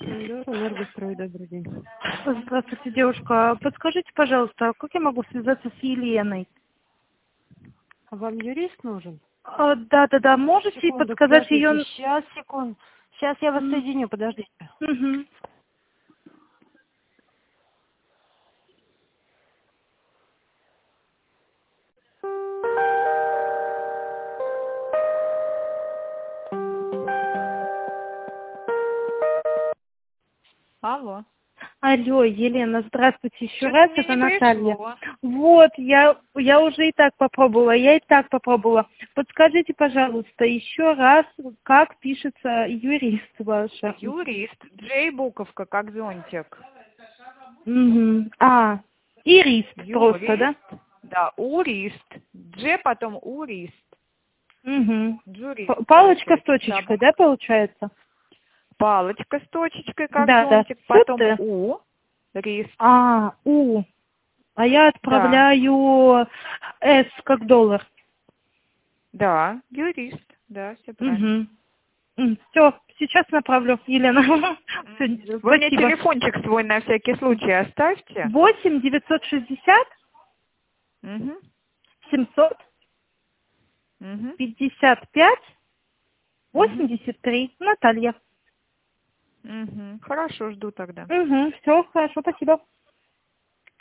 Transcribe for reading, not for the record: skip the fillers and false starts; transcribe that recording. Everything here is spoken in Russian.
Да, Энергострой, добрый день. Здравствуйте, девушка. Подскажите, пожалуйста, как я могу связаться с Еленой? А вам юрист нужен? Да. Можете Секунду, подсказать подождите. ее... Сейчас, секунду. Сейчас я вас соединю, подождите. Угу. Алло. Алло, Елена, здравствуйте еще Что-то раз, мне это не Наталья. пришло. Вот, я уже и так попробовала, Подскажите, пожалуйста, еще раз, как пишется юрист ваша? Юрист. Джей буковка, как зонтик. Угу. Ирист просто, да? Юрист. Да, урист. Дже, потом урист. Угу. Джурист Палочка с получается. точечкой, да, получается? Палочка с точечкой, как Да. зонтик. Потом СТ. у. Рист. У. А я Да. отправляю С как доллар. Да, юрист. Да, все правильно. Угу. Все, сейчас направлю, Елена. Всё, Вы мне спасибо. телефончик свой на всякий случай оставьте. 8 960 Угу. 700 Угу. 55 Угу. 83. Наталья. Угу. Хорошо, жду тогда. Все, хорошо, спасибо.